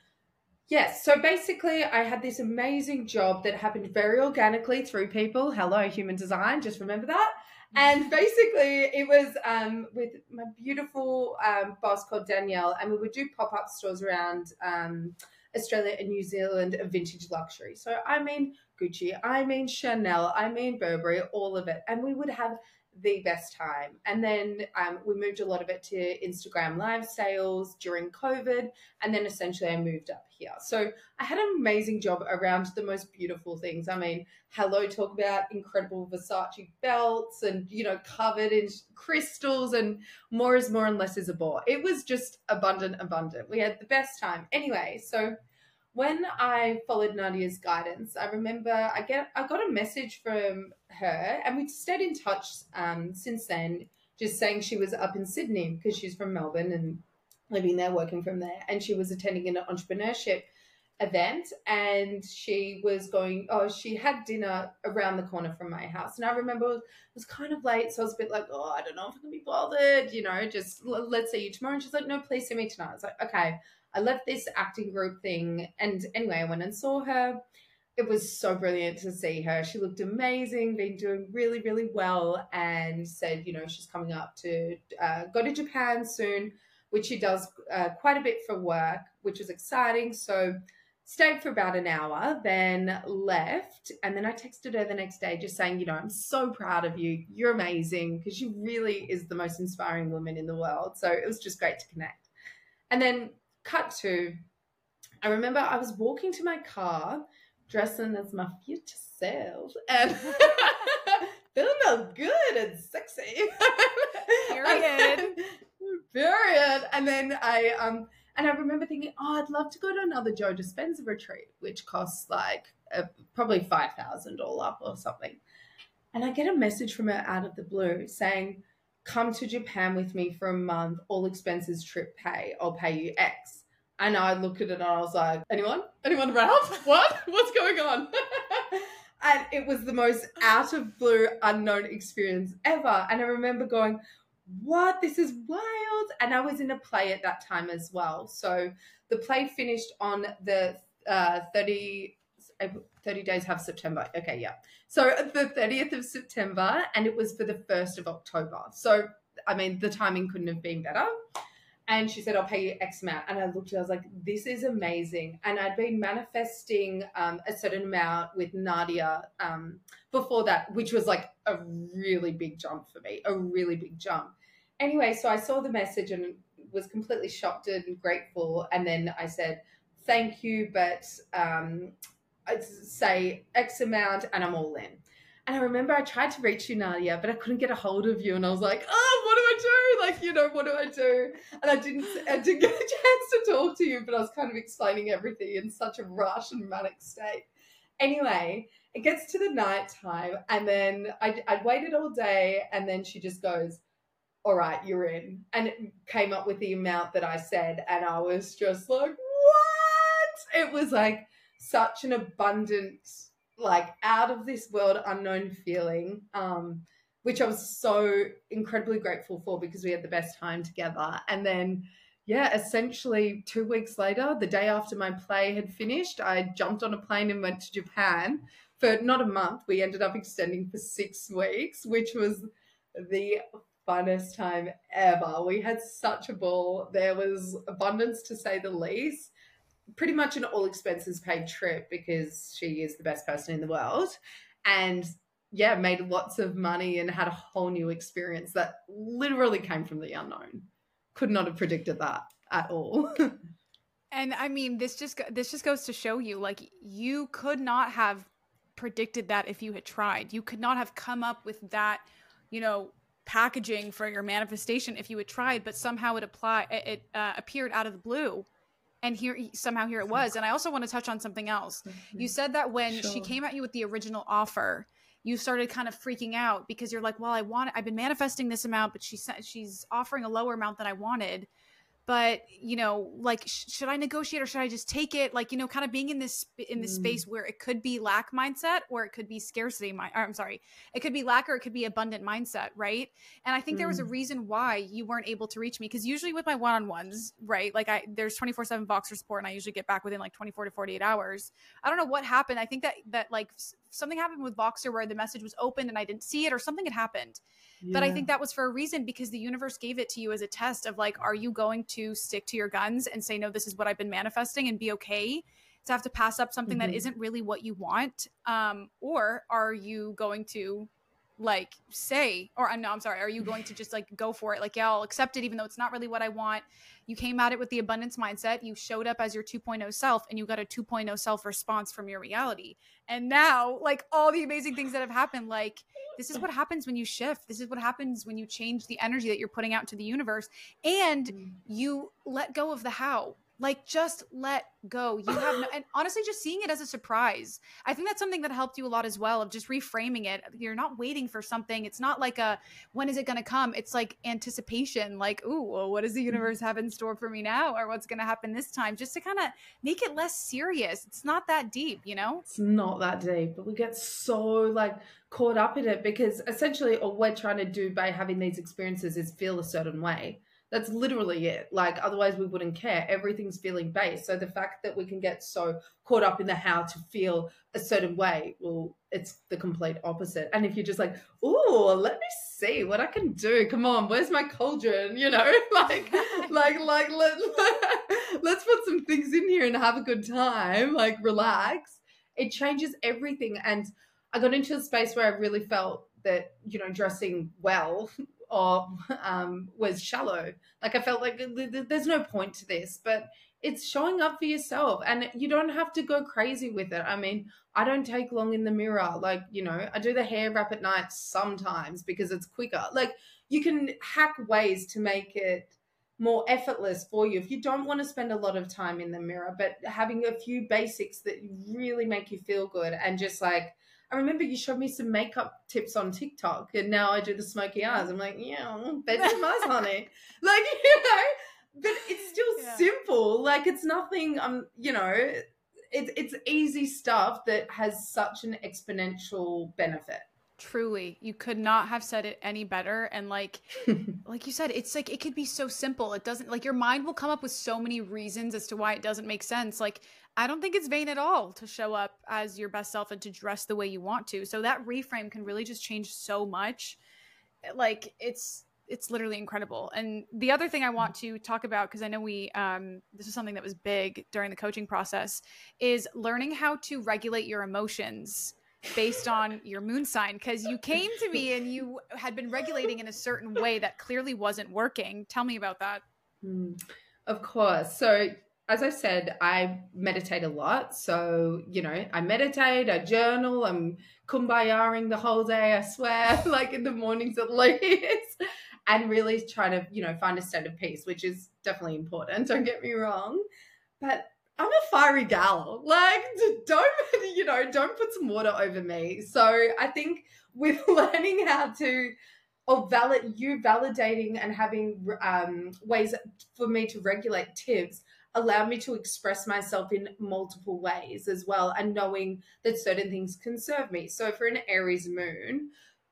Yes. So basically I had this amazing job that happened very organically through people. Hello, human design. Just remember that. And basically it was um, with my beautiful um, boss called Danielle, and we would do pop-up stores around um, Australia and New Zealand of vintage luxury. So I mean Gucci, I mean Chanel, I mean Burberry, all of it. And we would have the best time. And then um, we moved a lot of it to Instagram live sales during COVID. And then essentially I moved up here. So I had an amazing job around the most beautiful things. I mean, hello, talk about incredible Versace belts and, you know, covered in crystals, and more is more and less is a bore. It was just abundant, abundant. We had the best time. Anyway, so when I followed Nadia's guidance, I remember I get I got a message from her, and we stayed in touch um, since then, just saying she was up in Sydney because she's from Melbourne and living there, working from there. And she was attending an entrepreneurship event, and she was going, oh, she had dinner around the corner from my house. And I remember it was kind of late, so I was a bit like, oh, I don't know if I can be bothered, you know, just let's see you tomorrow. And she's like, no, please see me tonight. I was like, okay. I left this acting group thing, and anyway, I went and saw her. It was so brilliant to see her. She looked amazing, been doing really, really well, and said, you know, she's coming up to uh, go to Japan soon, which she does uh, quite a bit for work, which was exciting. So stayed for about an hour, then left. And then I texted her the next day just saying, you know, I'm so proud of you. You're amazing, because she really is the most inspiring woman in the world. So it was just great to connect. And then cut to, I remember I was walking to my car dressing as my future self and feeling all good and sexy. Period. Period. And then I um and I remember thinking, oh, I'd love to go to another Joe Dispenza retreat, which costs like uh, probably five thousand all up or something. And I get a message from her out of the blue saying, come to Japan with me for a month, all expenses trip pay, I'll pay you X. And I looked at it and I was like, anyone? Anyone around? What? What's going on? And it was the most out of blue, unknown experience ever. And I remember going, what? This is wild. And I was in a play at that time as well. So the play finished on the uh, thirty, thirty days have September. Okay, yeah. So the thirtieth of September, and it was for the first of October. So, I mean, the timing couldn't have been better. And she said, I'll pay you X amount. And I looked at it, I was like, this is amazing. And I'd been manifesting um, a certain amount with Nadia um, before that, which was like a really big jump for me, a really big jump. Anyway, so I saw the message and was completely shocked and grateful. And then I said, thank you, but um, I'd say X amount and I'm all in. And I remember I tried to reach you, Nadia, but I couldn't get a hold of you. And I was like, oh, what do I do? Like, you know, what do I do? And I didn't, I didn't get a chance to talk to you, but I was kind of explaining everything in such a rush and manic state. Anyway, it gets to the night time, and then I, I'd waited all day, and then she just goes, all right, you're in. And it came up with the amount that I said, and I was just like, what? It was like such an abundant, like out of this world unknown feeling, um, which I was so incredibly grateful for because we had the best time together. And then, yeah, essentially two weeks later, the day after my play had finished, I jumped on a plane and went to Japan for not a month. We ended up extending for six weeks, which was the funnest time ever. We had such a ball. There was abundance, to say the least. Pretty much an all expenses paid trip because she is the best person in the world. And yeah, made lots of money and had a whole new experience that literally came from the unknown. Could not have predicted that at all. And I mean, this just this just goes to show you, like, you could not have predicted that if you had tried. You could not have come up with that, you know, packaging for your manifestation if you had tried, but somehow it apply it uh, appeared out of the blue. And here, somehow here it was. And I also want to touch on something else. You said that when Sure. she came at you with the original offer, you started kind of freaking out because you're like, well, I want, I've been manifesting this amount, but she said she's offering a lower amount than I wanted. But, you know, like, sh- should I negotiate or should I just take it? Like, you know, kind of being in this, in this Mm. space where it could be lack mindset or it could be scarcity. Mi- or, I'm sorry. It could be lack or it could be abundant mindset. Right. And I think there was a Mm. reason why you weren't able to reach me. Cause usually with my one-on-ones, right. Like I, there's twenty-four seven Voxer support and I usually get back within like twenty-four to forty-eight hours. I don't know what happened. I think that, that like s- something happened with Voxer where the message was opened and I didn't see it or something had happened. But I Yeah. think that was for a reason because the universe gave it to you as a test of like, are you going to stick to your guns and say, no, this is what I've been manifesting and be okay to have to pass up something that Mhm. isn't really what you want? Um, or are you going to like say, or uh, no, I'm sorry, are you going to just like go for it? Like, yeah, I'll accept it even though it's not really what I want. You came at it with the abundance mindset. You showed up as your two point oh self and you got a two point oh self response from your reality. And now like all the amazing things that have happened, like this is what happens when you shift. This is what happens when you change the energy that you're putting out into the universe and Mm. you let go of the how. Like just let go. You have no, and honestly, just seeing it as a surprise. I think that's something that helped you a lot as well of just reframing it. You're not waiting for something. It's not like a, when is it going to come? It's like anticipation, like, ooh, well, what does the universe have in store for me now? Or what's going to happen this time? Just to kind of make it less serious. It's not that deep, you know? It's not that deep, but we get so like caught up in it because essentially all we're trying to do by having these experiences is feel a certain way. That's literally it. Like otherwise we wouldn't care. Everything's feeling based. So the fact that we can get so caught up in the how to feel a certain way, well, it's the complete opposite. And if you're just like, oh, let me see what I can do. Come on, where's my cauldron? You know, like, like, like, let, let's put some things in here and have a good time. Like, relax. It changes everything. And I got into a space where I really felt that, you know, dressing well or um, was shallow. Like I felt like there's no point to this, but it's showing up for yourself and you don't have to go crazy with it. I mean, I don't take long in the mirror. Like, you know, I do the hair wrap at night sometimes because it's quicker. Like you can hack ways to make it more effortless for you if you don't want to spend a lot of time in the mirror, but having a few basics that really make you feel good and just like, I remember you showed me some makeup tips on TikTok and now I do the smoky eyes. I'm like, yeah, bedroom eyes, honey. Like, you know, but it's still yeah. simple. Like it's nothing, um, you know, it, it's easy stuff that has such an exponential benefit. Truly, you could not have said it any better. And like, like you said, it's like, it could be so simple. It doesn't like your mind will come up with so many reasons as to why it doesn't make sense. Like, I don't think it's vain at all to show up as your best self and to dress the way you want to. So that reframe can really just change so much. Like it's, it's literally incredible. And the other thing I want to talk about, because I know we, um, this is something that was big during the coaching process, is learning how to regulate your emotions based on your moon sign. Because you came to me and you had been regulating in a certain way that clearly wasn't working. Tell me about that. Mm, of course. So as I said, I meditate a lot. So, you know, I meditate, I journal, I'm kumbayaing the whole day, I swear, like in the mornings at least, and really try to, you know, find a state of peace, which is definitely important. Don't get me wrong. But I'm a fiery gal. Like, don't, you know, don't put some water over me. So I think with learning how to, or valid, you validating and having um, ways for me to regulate tips allowed me to express myself in multiple ways as well, and knowing that certain things can serve me. So for an Aries moon,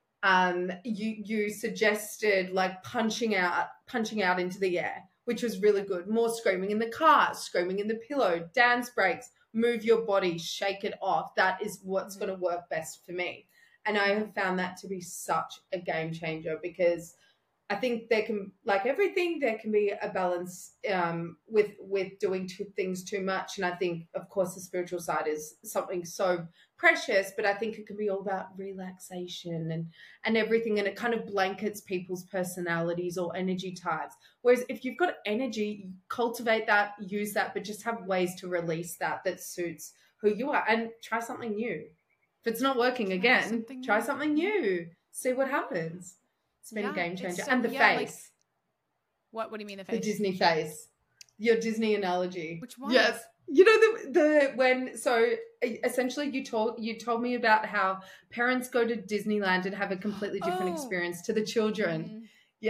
um, you you suggested like punching out, punching out into the air, which was really good. More screaming in the car, screaming in the pillow, dance breaks, move your body, shake it off. That is what's mm-hmm. going to work best for me. And I have found that to be such a game changer because I think there can, like everything, there can be a balance um, with with doing two things too much. And I think, of course, the spiritual side is something so precious, but I think it can be all about relaxation and and everything, and it kind of blankets people's personalities or energy types. Whereas if you've got energy, cultivate that, use that, but just have ways to release that that suits who you are, and try something new. If it's not working Try again, something try new. something new. See what happens. It's been Yeah, a game it's changer. so- and the yeah, like- face. What? What do you mean the The face? Disney face. Your Disney analogy. Which one? Yes. You know the the when so essentially you told you told me about how parents go to Disneyland and have a completely different Oh. experience to the children. Mhm.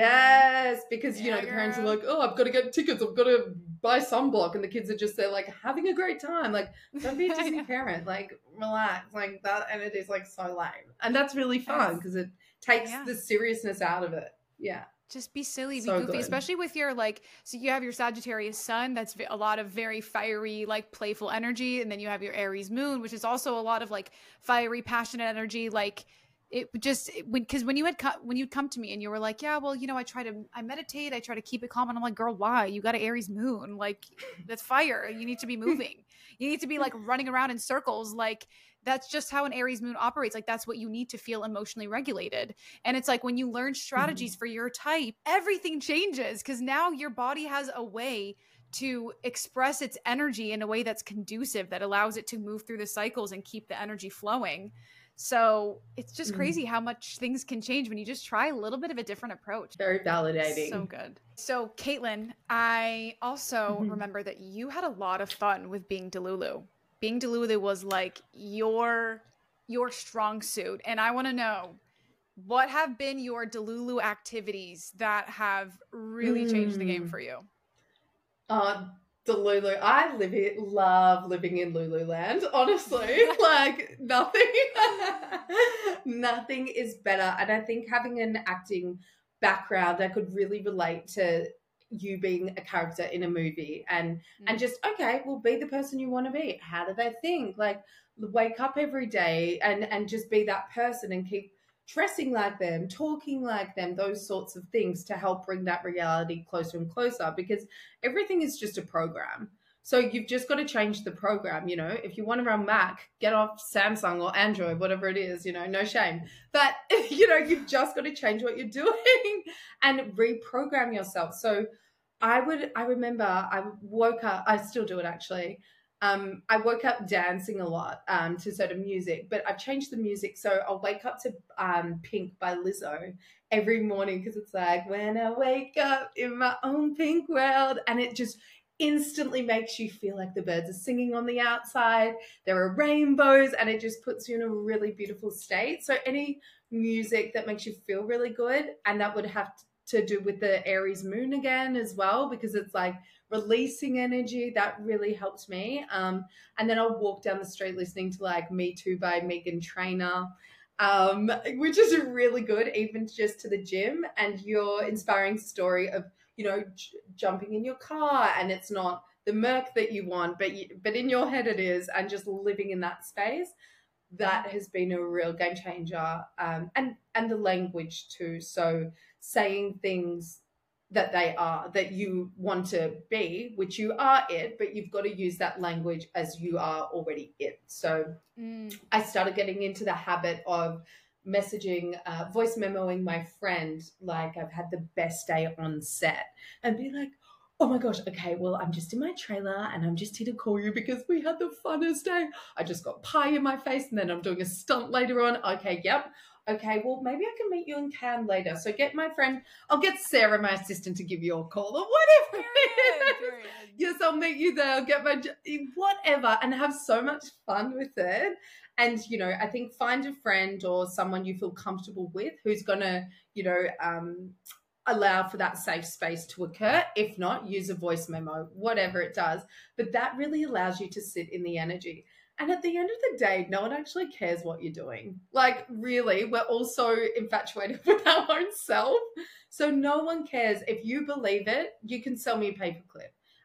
Yes, because you know Yeah, the parents are girl. like, "Oh, I've got to get tickets. I've got to buy sunblock," and the kids are just there like having a great time. Like, don't be a I Disney know. parent. Like, relax. Like that, and it is like so lame, and that's really fun Yes. because it takes Yeah. the seriousness out of it. Yeah. Just be silly, be So goofy, good. especially with your like. So you have your Sagittarius sun, that's ve- a lot of very fiery, like playful energy, and then you have your Aries moon, which is also a lot of like fiery, passionate energy. Like it just it, when because when you had co- when you'd come to me and you were like, yeah, well, you know, I try to I meditate, I try to keep it calm, and I'm like, girl, why? You got an Aries moon, like that's fire. You need to be moving. You need to be like running around in circles, like. That's just how an Aries moon operates. Like that's what you need to feel emotionally regulated. And it's like when you learn strategies for your type, everything changes because now your body has a way to express its energy in a way that's conducive, that allows it to move through the cycles and keep the energy flowing. So it's just Mm. crazy how much things can change when you just try a little bit of a different approach. Very validating. So good. So Caitlin, I also Mhm. remember that you had a lot of fun with being Delulu. Being Delulu was like your your strong suit, and I want to know what have been your Delulu activities that have really changed the game Mm. for you. Uh, the Lulu. I live it. Love living in Lululand. Honestly, like nothing, nothing is better. And I think having an acting background, I could really relate to you being a character in a movie, and and Mm. just okay, well, be the person you want to be. How do they think? Like, wake up every day and and just be that person and keep dressing like them, talking like them, those sorts of things to help bring that reality closer and closer, because everything is just a program. So you've just got to change the program. You know, if you want to run Mac, get off Samsung or Android, whatever it is, you know, no shame. But, you know, you've just got to change what you're doing and reprogram yourself. So I would, I remember I woke up, I still do it actually. Um, I woke up dancing a lot um, to certain music, but I've changed the music. So I'll wake up to um, Pink by Lizzo every morning because it's like, when I wake up in my own pink world, and it just instantly makes you feel like the birds are singing on the outside. There are rainbows, and it just puts you in a really beautiful state. So any music that makes you feel really good, and that would have to do with the Aries moon again as well, because it's like releasing energy, that really helped me. Um, and then I'll walk down the street listening to like Me Too by Meghan Trainor, um, which is really good, even just to the gym, and your inspiring story of, you know, j- jumping in your car, and it's not the Merc that you want, but you, but in your head it is, and just living in that space. That has been a real game changer. Um, and and the language too. So saying things that they are, that you want to be, which you are it, but you've got to use that language as you are already it. So Mm. I started getting into the habit of messaging, uh, voice memoing my friend, like I've had the best day on set, and be like, oh my gosh, okay, well, I'm just in my trailer and I'm just here to call you because we had the funnest day. I just got pie in my face and then I'm doing a stunt later on. Okay, yep. Okay, well, maybe I can meet you in Cannes later. So get my friend, I'll get Sarah, my assistant, to give you a call or whatever. Period, period. Yes, I'll meet you there. I'll get my, whatever, and have so much fun with it. And, you know, I think find a friend or someone you feel comfortable with who's going to, you know, um, allow for that safe space to occur. If not, use a voice memo, whatever it does. But that really allows you to sit in the energy. And at the end of the day, no one actually cares what you're doing. Like, really, we're all so infatuated with our own self. So no one cares. If you believe it, you can sell me a paperclip.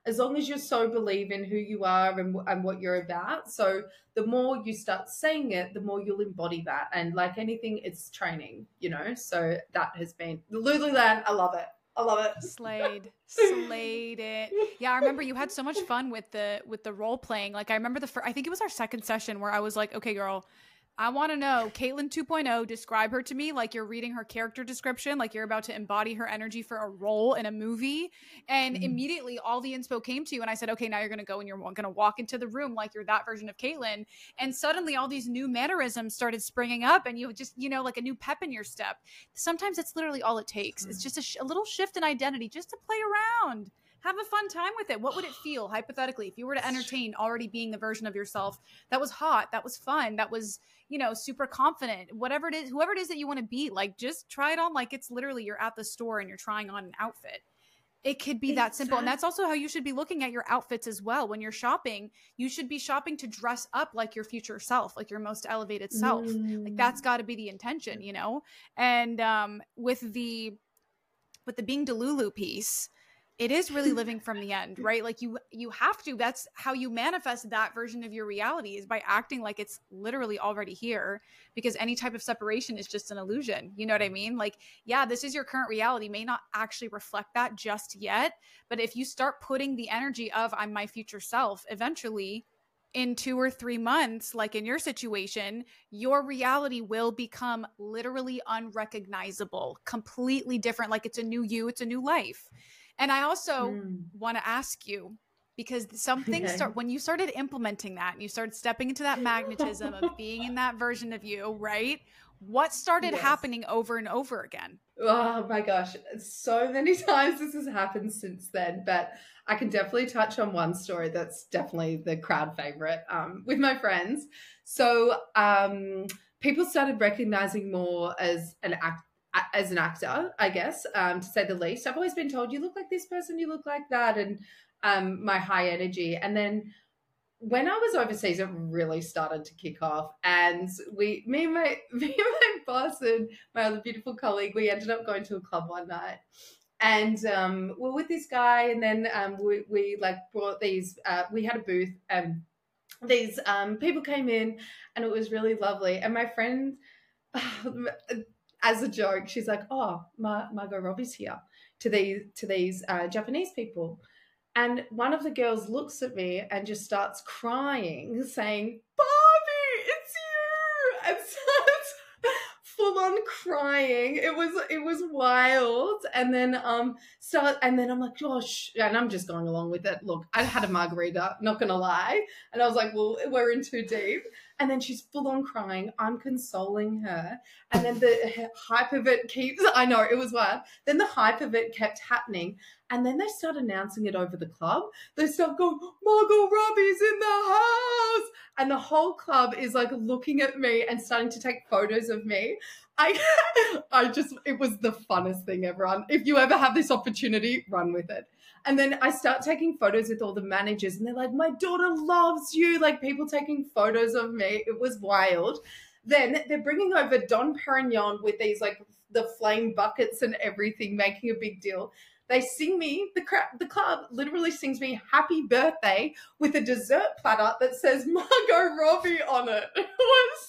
as long as you so believe in who you are and, and what you're about. So the more you start saying it, the more you'll embody that. And like anything, it's training, you know? So that has been Lululand. I love it. I love it. Slayed. Slayed it. Yeah, I remember you had so much fun with the with the role playing. Like I remember the first, I think it was our second session where I was like, okay, girl, I want to know Caitlin two point oh, describe her to me like you're reading her character description, like you're about to embody her energy for a role in a movie. And mm. immediately all the inspo came to you. And I said, okay, now you're going to go and you're going to walk into the room like you're that version of Caitlin. And suddenly all these new mannerisms started springing up and you just, you know, like a new pep in your step. Sometimes it's literally all it takes. Mm. It's just a, sh- a little shift in identity just to play around. Have a fun time with it. What would it feel, hypothetically, if you were to entertain already being the version of yourself that was hot, that was fun, that was, you know, super confident, whatever it is, whoever it is that you want to be, like, just try it on like it's literally you're at the store and you're trying on an outfit. It could be that simple. And that's also how you should be looking at your outfits as well. When you're shopping, you should be shopping to dress up like your future self, like your most elevated self. Mm. Like that's got to be the intention, you know? And um, with the, with the being Delulu piece, it is really living from the end, right? Like you, you have to, that's how you manifest that version of your reality is by acting like it's literally already here, because any type of separation is just an illusion. You know what I mean? Like, yeah, this is your current reality may not actually reflect that just yet. But if you start putting the energy of I'm my future self, eventually in two or three months, like in your situation, your reality will become literally unrecognizable, completely different. Like it's a new you, it's a new life. And I also mm. want to ask you, because some things okay. start, when you started implementing that and you started stepping into that magnetism of being in that version of you, right? What started yes. happening over and over again? Oh my gosh. So many times this has happened since then, but I can definitely touch on one story that's definitely the crowd favorite um, with my friends. So um, people started recognizing more as an act as an actor, I guess, um, to say the least. I've always been told, you look like this person, you look like that, and um, my high energy. And then when I was overseas, it really started to kick off. And we, me and my, me and my boss and my other beautiful colleague, we ended up going to a club one night. And um, we're with this guy, and then um, we, we like brought these, uh, we had a booth, and these um, people came in, and it was really lovely. And my friend, as a joke, she's like, "Oh, Mar- Margot Robbie's here," to these to these uh, Japanese people, and one of the girls looks at me and just starts crying, saying, "Barbie, it's you!" and starts full on crying. It was it was wild, and then um start and then I'm like, "Gosh," and I'm just going along with it. Look, I had a margarita, not gonna lie, and I was like, "Well, we're in too deep." And then she's full on crying. I'm consoling her. And then the hype of it keeps, I know, it was wild. Then the hype of it kept happening. And then they start announcing it over the club. They start going, "Margot Robbie's in the house." And the whole club is like looking at me and starting to take photos of me. I, I just, it was the funnest thing ever. If you ever have this opportunity, run with it. And then I start taking photos with all the managers, and they're like, "My daughter loves you." Like people taking photos of me. It was wild. Then they're bringing over Dom Perignon with these like the flame buckets and everything, making a big deal. They sing me, the crowd, the club literally sings me "Happy Birthday" with a dessert platter that says Margot Robbie on it. It was,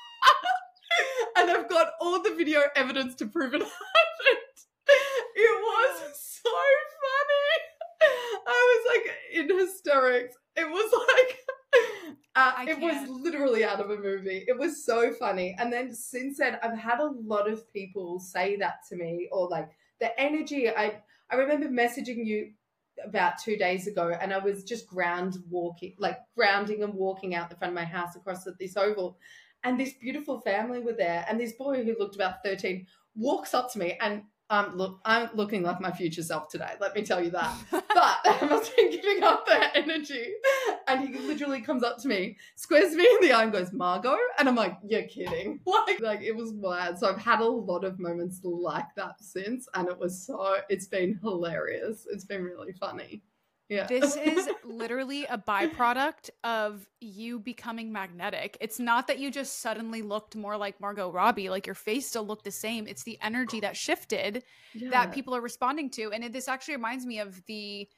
and I've got all the video evidence to prove it happened. It was so funny. I was like in hysterics. It was like, uh, it was literally out of a movie. It was so funny. And then since then, I've had a lot of people say that to me, or like the energy. I, I remember messaging you about two days ago, and I was just ground walking, like grounding and walking out the front of my house across this oval. And this beautiful family were there. And this boy who looked about thirteen walks up to me, and Um, look, I'm looking like my future self today. Let me tell you that. But I must be giving up that energy. And he literally comes up to me, squares me in the eye and goes, "Margot?" And I'm like, "You're kidding." Like, like it was wild. So I've had a lot of moments like that since. And it was so, it's been hilarious. It's been really funny. Yeah. This is literally a byproduct of you becoming magnetic. It's not that you just suddenly looked more like Margot Robbie, like your face still looked the same. It's the energy that shifted yeah. that people are responding to. And it, this actually reminds me of the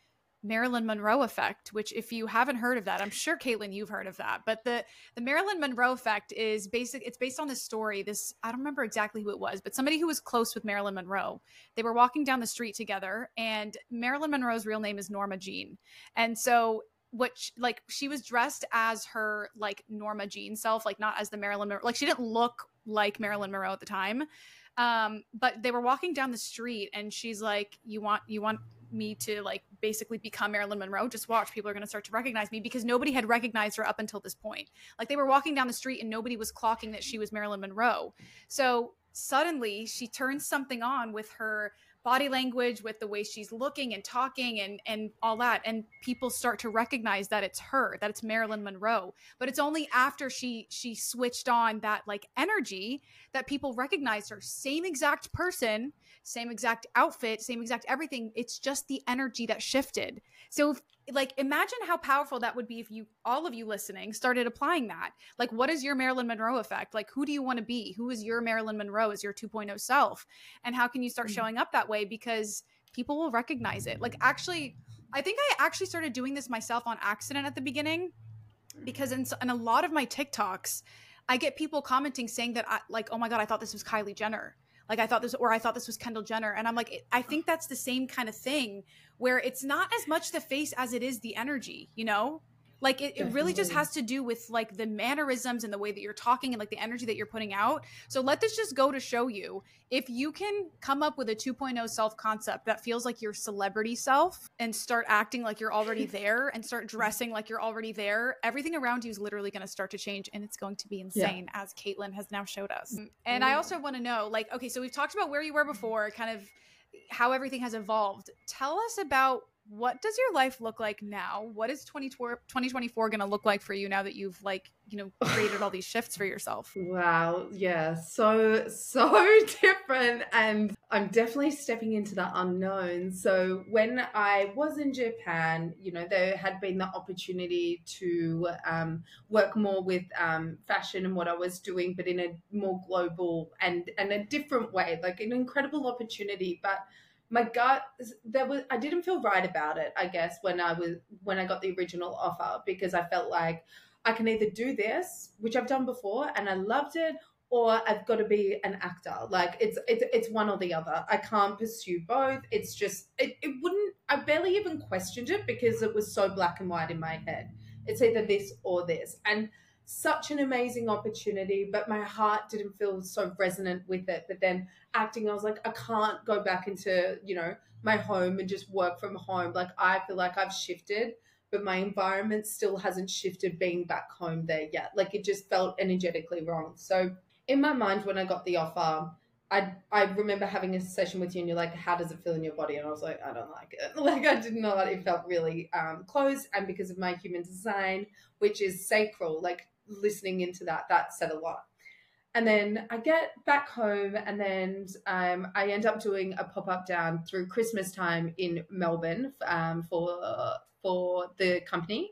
Marilyn Monroe effect, which if you haven't heard of that, I'm sure Caitlin, you've heard of that. But the the Marilyn Monroe effect is basic. It's based on this story. This, I don't remember exactly who it was, but somebody who was close with Marilyn Monroe. They were walking down the street together, and Marilyn Monroe's real name is Norma Jean. And so what she, like she was dressed as her like Norma Jean self, like not as the Marilyn Monroe. Like she didn't look like Marilyn Monroe at the time. Um, but they were walking down the street, and she's like, you want, you want me to like basically become Marilyn Monroe? Just watch, people are going to start to recognize me, because nobody had recognized her up until this point. Like they were walking down the street and nobody was clocking that she was Marilyn Monroe. So suddenly she turns something on with her body language, with the way she's looking and talking and and all that, and people start to recognize that it's her, that it's Marilyn Monroe. But it's only after she she switched on that like energy that people recognized her. Same exact person, same exact outfit, same exact everything. It's just the energy that shifted. So if, like, imagine how powerful that would be if you, all of you listening, started applying that. Like, what is your Marilyn Monroe effect? Like, who do you want to be? Who is your Marilyn Monroe as your two point oh self? And how can you start showing up that way? Because people will recognize it. Like, actually, I think I actually started doing this myself on accident at the beginning, because in, in a lot of my TikToks, I get people commenting saying that, I, like, oh my God, I thought this was Kylie Jenner. Like I thought this, or I thought this was Kendall Jenner. And I'm like, I think that's the same kind of thing, where it's not as much the face as it is the energy, you know? Like it, it really just has to do with like the mannerisms and the way that you're talking and like the energy that you're putting out. So let this just go to show you, if you can come up with a two point oh self concept that feels like your celebrity self, and start acting like you're already there, and start dressing like you're already there, everything around you is literally going to start to change, and it's going to be insane, yeah. as Caitlin has now showed us. And I also want to know, like, okay, so we've talked about where you were before, kind of how everything has evolved. Tell us about, what does your life look like now? What is twenty twenty-four going to look like for you now that you've like, you know, created all these shifts for yourself? Wow. Yeah. So, so different. And I'm definitely stepping into the unknown. So when I was in Japan, you know, there had been the opportunity to um, work more with um, fashion and what I was doing, but in a more global and, and a different way, like an incredible opportunity. But my gut, there was, I didn't feel right about it, I guess, when I was, when I got the original offer, because I felt like I can either do this, which I've done before and I loved it, or I've got to be an actor. Like it's, it's, it's one or the other. I can't pursue both. It's just, it, it wouldn't, I barely even questioned it, because it was so black and white in my head. It's either this or this. And such an amazing opportunity, but my heart didn't feel so resonant with it. But then acting, I was like, I can't go back into, you know, my home and just work from home. Like I feel like I've shifted, but my environment still hasn't shifted being back home there yet. Like it just felt energetically wrong. So in my mind, when I got the offer, I I remember having a session with you and you're like, how does it feel in your body? And I was like, I don't like it. Like I did not, it felt really um, closed. And because of my human design, which is sacral, like listening into that, that said a lot. And then I get back home, and then um, I end up doing a pop-up down through Christmas time in Melbourne um, for uh, for the company.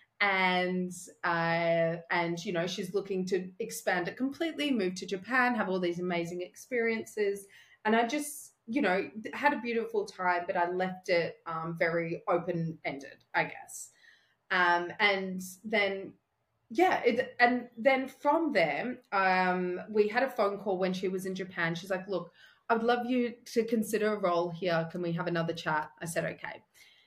And, uh, and you know, she's looking to expand it completely, move to Japan, have all these amazing experiences. And I just, you know, had a beautiful time, but I left it um, very open-ended, I guess. Um, and then... Yeah, it, and then from there, um, we had a phone call when she was in Japan. She's like, look, I would love you to consider a role here. Can we have another chat? I said, okay.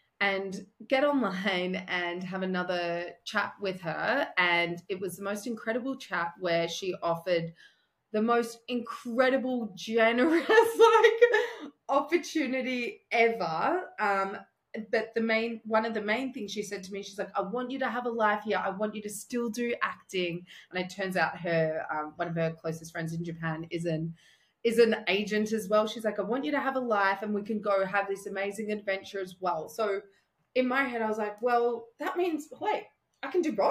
And get online and have another chat with her. And it was the most incredible chat, where she offered the most incredible, generous, like, opportunity ever. Um, But the main, one of the main things she said to me, she's like, I want you to have a life here. I want you to still do acting. And it turns out her, um, one of her closest friends in Japan is an, is an agent as well. She's like, I want you to have a life and we can go have this amazing adventure as well. So in my head, I was like, well, that means, wait, I can do both?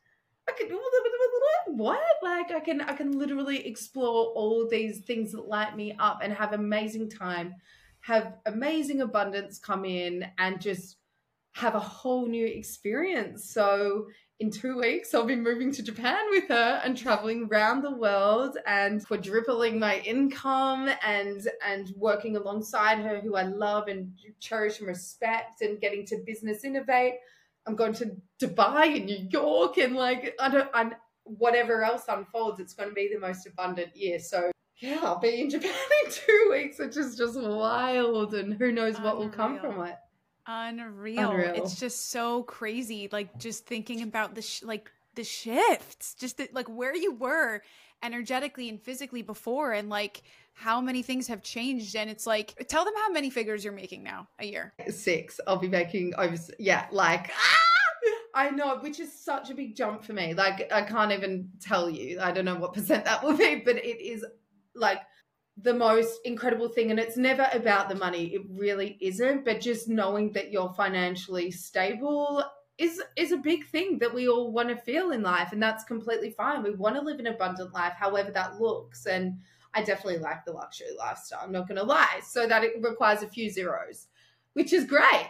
I can do what? Like I can, I can literally explore all these things that light me up and have amazing time, have amazing abundance come in, and just have a whole new experience. So in two weeks, I'll be moving to Japan with her and traveling around the world and quadrupling my income and and working alongside her, who I love and cherish and respect, and getting to business innovate. I'm going to Dubai and New York, and like I don't, I'm whatever else unfolds, it's going to be the most abundant year. So yeah, I'll be in Japan in two weeks, which is just wild, and who knows what Unreal. will come from it. Unreal. Unreal. It's just so crazy. Like just thinking about the sh- like the shifts, just the, like where you were energetically and physically before, and like how many things have changed. And it's like, tell them how many figures you're making now a year. Six. I'll be making over. Yeah, like ah! I know, which is such a big jump for me. Like I can't even tell you. I don't know what percent that will be, but it is like the most incredible thing. And it's never about the money. It really isn't. But just knowing that you're financially stable is is a big thing that we all want to feel in life. And that's completely fine. We want to live an abundant life, however that looks. And I definitely like the luxury lifestyle, I'm not going to lie. So that it requires a few zeros, which is great.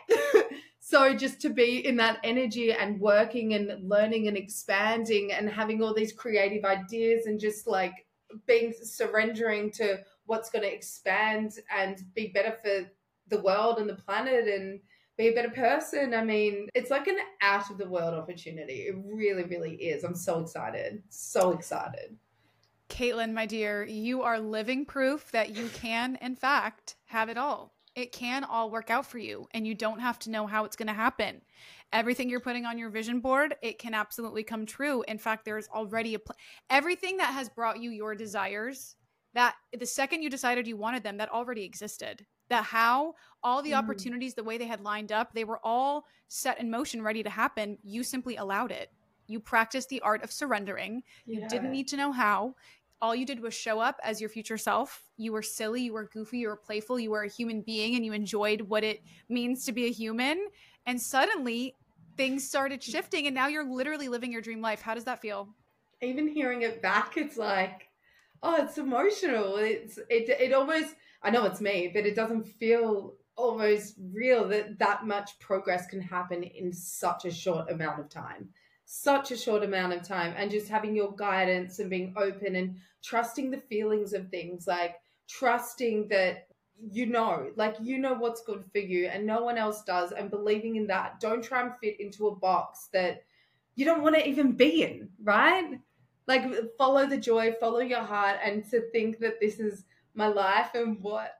So just to be in that energy and working and learning and expanding and having all these creative ideas and just like being surrendering to what's going to expand and be better for the world and the planet and be a better person. I mean, it's like an out of the world opportunity. It really, really is. I'm so excited. So excited. Caitlin, my dear, you are living proof that you can, in fact, have it all. It can all work out for you, and you don't have to know how it's going to happen. Everything you're putting on your vision board, it can absolutely come true. In fact, there's already a pl- everything that has brought you your desires, that the second you decided you wanted them, that already existed. That how all the mm. opportunities, the way they had lined up, they were all set in motion, ready to happen. You simply allowed it. You practiced the art of surrendering. You yeah. didn't need to know how. All you did was show up as your future self. You were silly, you were goofy, you were playful, you were a human being, and you enjoyed what it means to be a human. And suddenly things started shifting, and now you're literally living your dream life. How does that feel? Even hearing it back, it's like, oh, it's emotional. It's it it almost, I know it's me, but it doesn't feel almost real that that much progress can happen in such a short amount of time. Such a short amount of time, and just having your guidance and being open and trusting the feelings of things, like trusting that you know, like you know what's good for you and no one else does, and believing in that. Don't try and fit into a box that you don't want to even be in, right? Like follow the joy, follow your heart, and to think that this is my life and what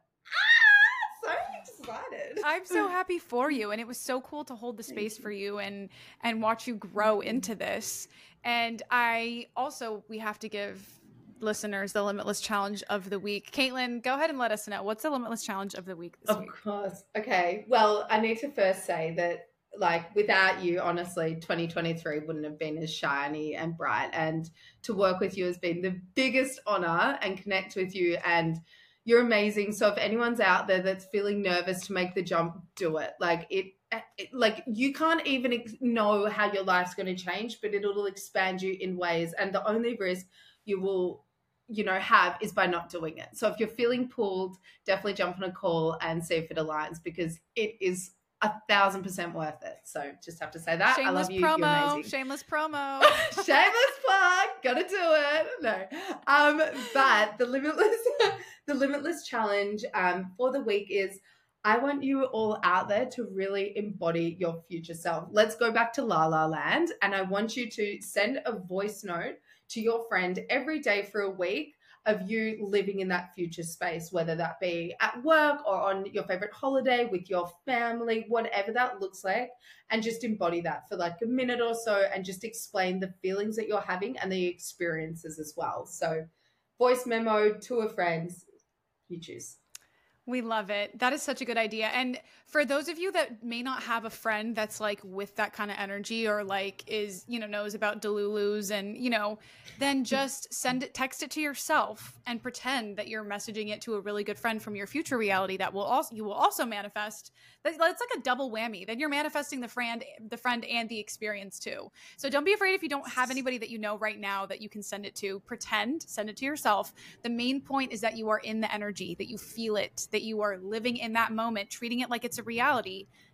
so excited. I'm so happy for you, and it was so cool to hold the space for you and and watch you grow into this. And I also, we have to give listeners the Limitless Challenge of the week. Caitlin, go ahead and let us know, what's the Limitless Challenge of the week this of week? Of course. Okay. Well, I need to first say that, like, without you, honestly, twenty twenty-three wouldn't have been as shiny and bright. And to work with you has been the biggest honor, and connect with you, and you're amazing. So if anyone's out there that's feeling nervous to make the jump, do it. Like it, it like you can't even ex- know how your life's going to change, but it'll expand you in ways. And the only risk you will, you know, have is by not doing it. So if you're feeling pulled, definitely jump on a call and see if it aligns, because it is a thousand percent worth it. So just have to say that. Shameless I love you. Promo, You're amazing. Shameless promo. Shameless plug. Gotta do it. No. Um, but the limitless, the limitless challenge um for the week is, I want you all out there to really embody your future self. Let's go back to La La Land, and I want you to send a voice note to your friend every day for a week of you living in that future space, whether that be at work or on your favorite holiday with your family, whatever that looks like, and just embody that for like a minute or so, and just explain the feelings that you're having and the experiences as well. So voice memo to a friend, you choose. We love it. That is such a good idea. And for those of you that may not have a friend that's like with that kind of energy, or like is, you know, knows about Delulus and, you know, then just send it, text it to yourself and pretend that you're messaging it to a really good friend from your future reality that will also, you will also manifest. It's like a double whammy. Then you're manifesting the friend, the friend and the experience too. So don't be afraid if you don't have anybody that you know right now that you can send it to. Pretend, send it to yourself. The main point is that you are in the energy, that you feel it, that you are living in that moment, treating it like it's a reality.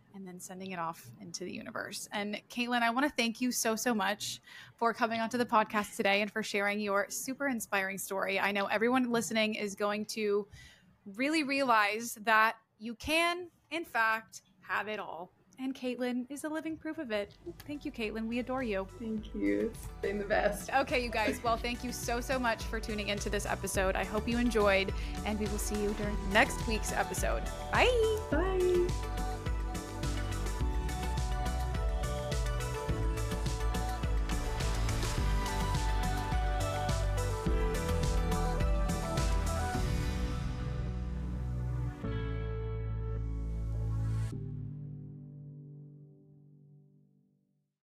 and then sending it off into the universe. And Caitlin, I want to thank you so, so much for coming onto the podcast today and for sharing your super inspiring story. I know everyone listening is going to really realize that you can, in fact, have it all. And Caitlin is a living proof of it. Thank you, Caitlin. We adore you. Thank you. It's been the best. Okay, you guys. Well, thank you so, so much for tuning into this episode. I hope you enjoyed, and we will see you during next week's episode. Bye. Bye.